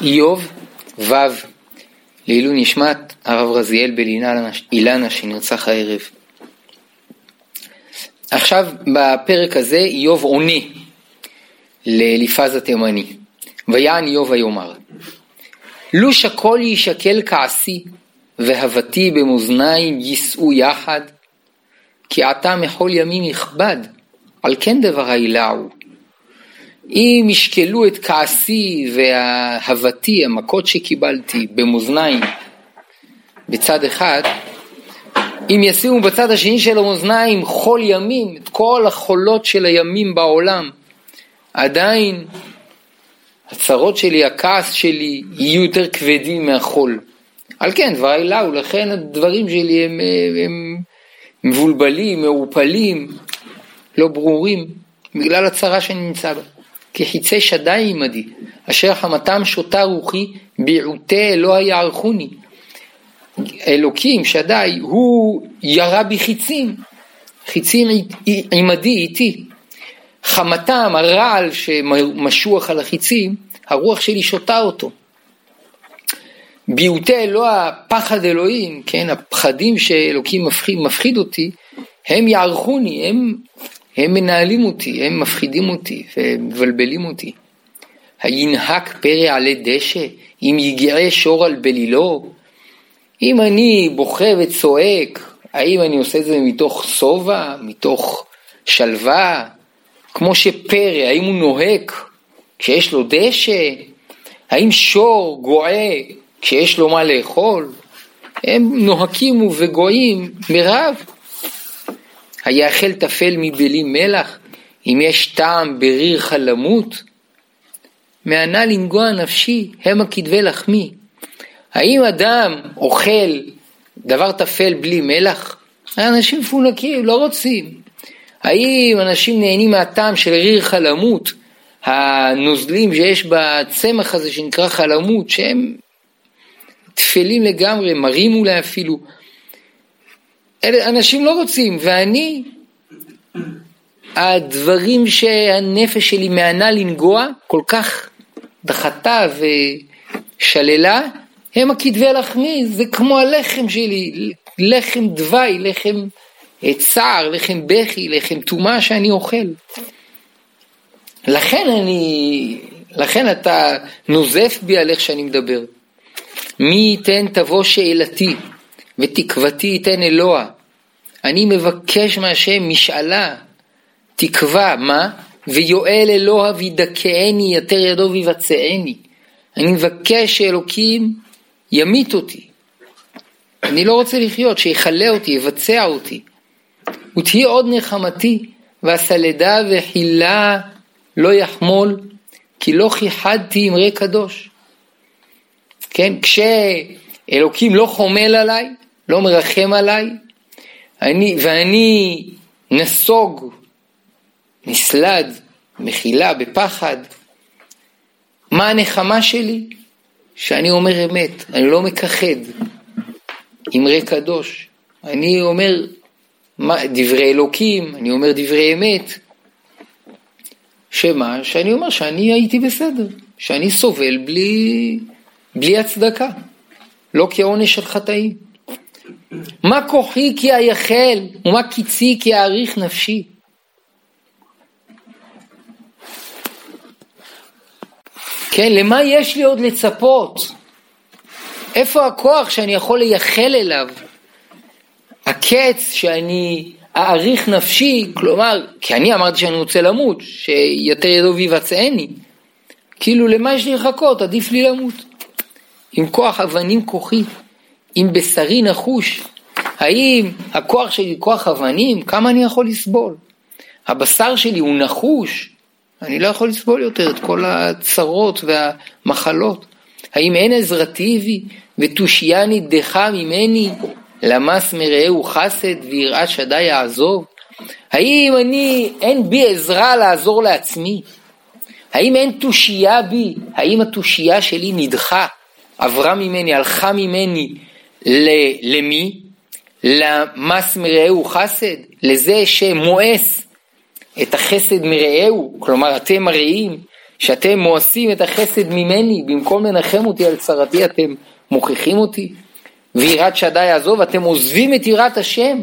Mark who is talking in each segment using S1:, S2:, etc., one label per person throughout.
S1: איוב ו' לעילוי נשמת הרב רזיאל אילנה שנרצח הערב. עכשיו בפרק הזה איוב עונה לאליפז התימני. ויען איוב ויאמר, לו שכל ישקל כעסי והבתי במאזניים יישאו יחד, כי עתה מחול ימים יכבד, על כן דברי לעו. אם ישקלו את כעסי וההבתי, המכות שקיבלתי במאזניים בצד אחד, אם ישימו בצד השני של המאזניים חול ימים, את כל החולות של הימים בעולם, עדיין הצרות שלי, הכעס שלי יהיו יותר כבדים מהחול. על כן דברי לעו, לכן הדברים שלי הם מבולבלים, מעורפלים, לא ברורים, בגלל הצרה שאני נמצא בה. כי חיצי שדי עמדי, אשר חמתם שותה רוחי, ביעוטי אלוה יערכוני. אלוקים שדי, הוא ירה בי חיצים, חיצים עמדי איתי. חמתם, הרעל שמשוח על החיצים, הרוח שלי שותה אותו. ביעוטי אלוה, פחד אלוהים, כן, הפחדים שאלוקים מפחיד אותי, הם יערכוני, הם מנהלים אותי, הם מפחידים אותי ומבלבלים אותי. הינהק פרא עלי דשא, אם יגעה שור על בלילו. אם אני בוכה וצועק, האם אני עושה את זה מתוך סובה, מתוך שלווה? כמו שפרא, האם הוא נוהק כשיש לו דשא? האם שור גועה כשיש לו מה לאכול? הם נוהקים וגועים מרב. היאכל תפל מבלי מלח, אם יש טעם בריר חלמות? מענה לנגוע נפשי, המה כדבי לחמי. האם אדם אוכל דבר תפל בלי מלח? האנשים מפונקים, לא רוצים. האם אנשים נהנים מהטעם של ריר חלמות, הנוזלים שיש בצמח הזה שנקרא חלמות, שהם תפלים לגמרי, מרים אולי אפילו. אנשים לא רוצים, ואני, הדברים שהנפש שלי מענה לנגוע, כל כך דחתה ושללה, הם הכתבי לחמי, זה כמו הלחם שלי, לחם דווי, לחם צער, לחם בכי, לחם תומה שאני אוכל. לכן אתה נוזף בי על איך שאני מדבר. מי ייתן תבוא שאלתי, ותקוותי ייתן אלוה. אני מבקש מהשם משאלה, תקווה, מה? ויואל אלוה וידכאני, יתר ידו ויבצעני. אני מבקש שאלוקים ימית אותי. אני לא רוצה לחיות, שיחלה אותי, יבצע אותי. ותהיה עוד נחמתי, והסלדה וחילה לא יחמול, כי לא חיחדתי אמרי קדוש. כן, כשאלוקים לא חומל עליי, לא מרחם עליי, ואני נסוג, נסלד, מחילה, בפחד, מה הנחמה שלי? שאני אומר אמת, אני לא מכחד, אמרי קדוש, אני אומר דברי אלוקים, אני אומר דברי אמת, שאני אומר שאני הייתי בסדר, שאני סובל בלי הצדקה, לא כעונש של חטאים. מה כוחי כי אייחל, ומה קיצי כי אעריך נפשי. כן, למה יש לי עוד לצפות? איפה הכוח שאני יכול לייחל אליו? הקץ שאני אעריך נפשי, כלומר, כי אני אמרתי שאני רוצה למות, שיתר ידו ויבצעני. כאילו למה יש לי לחכות? עדיף לי למות. עם כוח אבנים כוחי, עם בשרי נחוש. האם הכוח שלי כוח אבנים? כמה אני יכול לסבול? הבשר שלי הוא נחוש. אני לא יכול לסבול יותר את כל הצרות והמחלות. האם אין עזרתי בי ותושייני דחה ממני למס מרעהו חסד ויראת שדי יעזוב? האם אין בי עזרה לעזור לעצמי? האם אין תושייה בי? האם התושייה שלי נדחה? עברה ממני, הלכה ממני למי? למס מרעהו חסד? לזה שמואס את החסד מרעהו, כלומר אתם מראים שאתם מועשים את החסד ממני, במקום לנחם אותי על צרתי אתם מוכיחים אותי, ויראת שדי יעזוב, אתם עוזבים את יראת השם.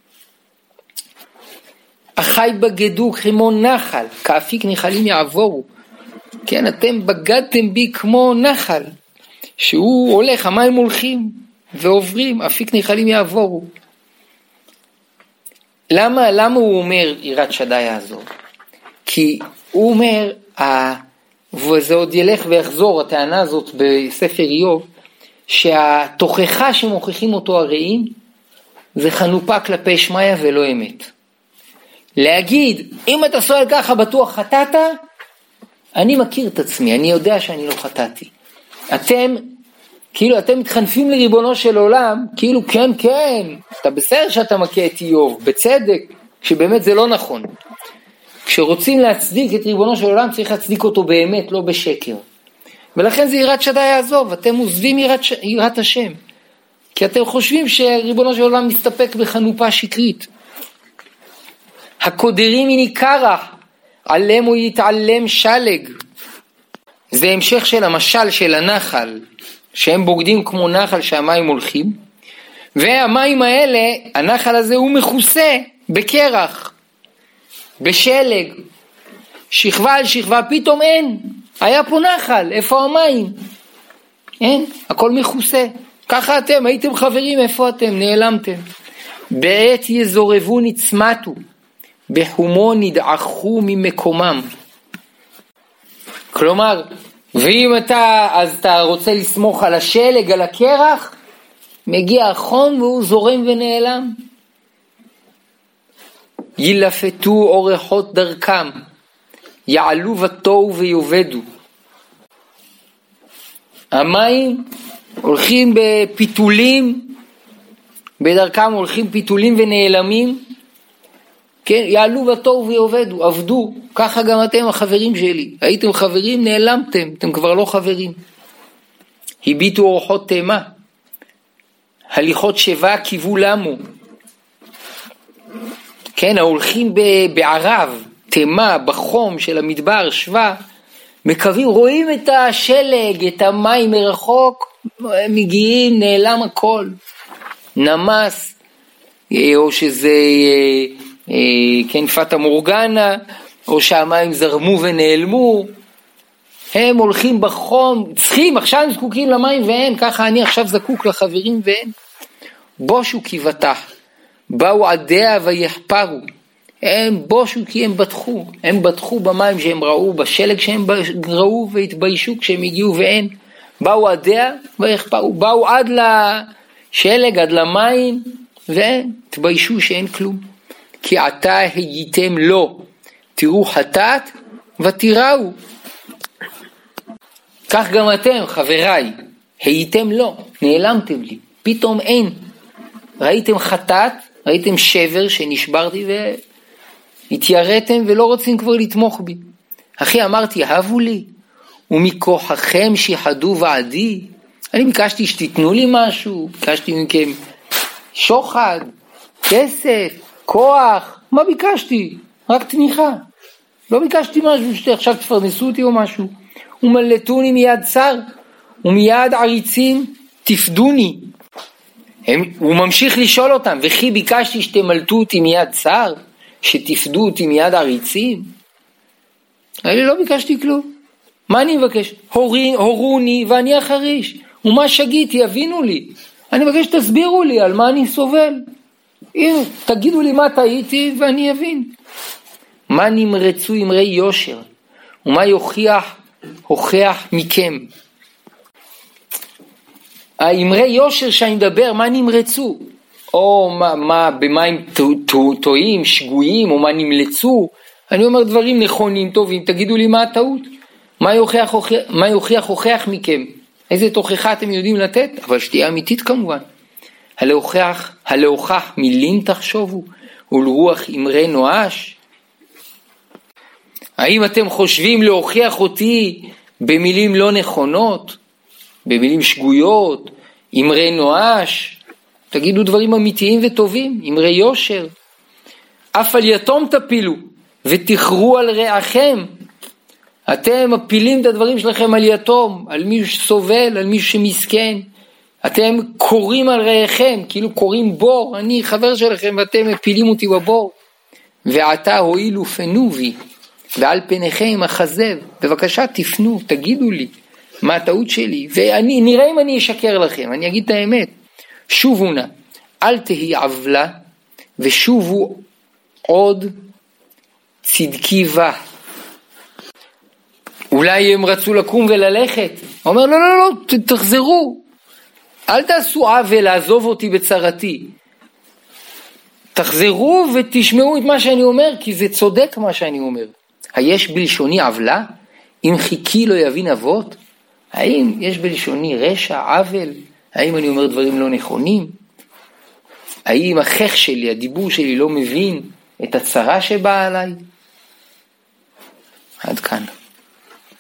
S1: החי בגדו כמו נחל, כאפיק נחלים יעבורו. כן, אתם בגדתם בי כמו נחל, שהוא הולך, המים הולכים ועוברים, אפיק נחלים יעבורו. למה הוא אומר יראת שדי יעזוב? כי הוא אומר, וזה עוד ילך ויחזור, הטענה הזאת בספר איוב, שהתוכחה שמוכיחים אותו הרעים, זה חנופה כלפי שמיה ולא אמת. להגיד, אם אתה סועל ככה בטוח חטאת, אני מכיר את עצמי, אני יודע שאני לא חטאתי. אתם מתחנפים לריבונו של עולם, כאילו כן, אתה בסדר שאתה מכה את איוב, בצדק, שבאמת זה לא נכון. כשרוצים להצדיק את ריבונו של עולם, צריך להצדיק אותו באמת, לא בשקר. ולכן זה יראת שדי יעזוב, אתם עוזבים יראת השם. כי אתם חושבים שריבונו של עולם מסתפק בחנופה שקרית. הקודרים מניקרח, עלם הוא יתעלם שלג. זה המשך של המשל של הנחל, שהם בוגדים כמו נחל שהמים הולכים, והמים האלה, הנחל הזה הוא מכוסה בקרח, בשלג, שכבה על שכבה, פתאום אין, היה פה נחל, איפה המים? אין, הכל מכוסה. ככה אתם, הייתם חברים, איפה אתם? נעלמתם. בעת יזורבו נצמתו, בחומו נדעכו ממקומם. כלומר, ואם אתה רוצה לסמוך על השלג, על הקרח, מגיע החום והוא זורם ונעלם. ילפתו אורחות דרכם, יעלו ותוהו ויובדו. המים הולכים בפיתולים, בדרכם הולכים פיתולים ונעלמים, כן, יעלו ותוהו ויובדו, עבדו. ככה גם אתם החברים שלי, הייתם חברים, נעלמתם, אתם כבר לא חברים. הביטו אורחות תימה, הליכות שבה קיבו למו. כן, ההולכים בערב, תימה, בחום של המדבר, שבה, מקווים, רואים את השלג, את המים מרחוק, הם מגיעים, נעלם הכל. נמס, או שזה, כן, פטה מורגנה, או שהמים זרמו ונעלמו. הם הולכים בחום, צריכים, עכשיו הם זקוקים למים ואין, ככה אני עכשיו זקוק לחברים ואין. בושו כי בטח, באו עדיה ויחפרו. הם בושו כי הם בטחו במים שהם ראו, בשלג שהם ראו והתביישו כשהם הגיעו ואין. באו עדיה ויחפרו, באו עד לשלג, עד למים ואין, התביישו שאין כלום. כי עתה הייתם לו, תראו חטאת ותראו. כך גם אתם חבריי, הייתם לו, נעלמתם לי, פתאום אין. ראיתם חטאת, ראיתם שבר שנשברתי והתיירתם ולא רוצים כבר לתמוך בי. אחי, אמרתי, אהבו לי, ומכוחכם שיחדו ועדי. אני ביקשתי שתיתנו לי משהו, ביקשתי מכם שוחד, כסף, כוח, מה ביקשתי? רק תמיכה. לא ביקשתי משהו שעכשיו תפרנסו אותי או משהו. ומלטוני מיד צר, ומיד עריצים תפדוני. הוא ממשיך לשאול אותם, וכי ביקשתי שתמלטו אותי מיד צר, שתפדו אותי מיד עריצים? אני לא ביקשתי כלום. מה אני מבקש? הורוני ואני אחריש. ומה שגיתי, יבינו לי. אני מבקש תסבירו לי על מה אני סובל. תגידו לי מה טעיתי ואני אבין. מה נמרצו אמרי יושר, ומה הוכיח מכם. האמרי יושר שאני מדבר, מה נמרצו? או במה הם טועים, שגויים, או מה נמלצו? אני אומר דברים נכונים, טובים, תגידו לי מה הטעות. מה הוכיח מכם? איזה תוכחה אתם יודעים לתת? אבל שתהיה אמיתית כמובן. הלהוכח מילים תחשובו, ולרוח אמרי נואש. האם אתם חושבים להוכיח אותי במילים לא נכונות, במילים שגויות, אמרי נואש? תגידו דברים אמיתיים וטובים, אמרי יושר. אף על יתום תפילו ותכרו על רעכם, אתם מפילים את הדברים שלכם על יתום, על מישהו שסובל, על מישהו שמסכן. אתם קוראים על רעיכם, כאילו קוראים בור, אני חבר שלכם ואתם מפילים אותי בבור. ועתה הועילו פנו בי, ועל פניכם אחזב, בבקשה תפנו, תגידו לי מה הטעות שלי, ואני נראה אם אני אשקר לכם, אני אגיד את האמת. שובו נא, אל תהי עוולה, ושובו עוד צדקי בה. אולי הם רצו לקום וללכת, הוא אומר לא לא לא, תחזרו, אל תעשו עוול לעזוב אותי בצרתי, תחזרו ותשמעו את מה שאני אומר, כי זה צודק מה שאני אומר. היש בלשוני עוולה? אם חיכי לא יבין אבות? האם יש בלשוני רשע, עוול? האם אני אומר דברים לא נכונים? האם החך שלי, הדיבור שלי לא מבין את הצרה שבאה עליי? עד כאן.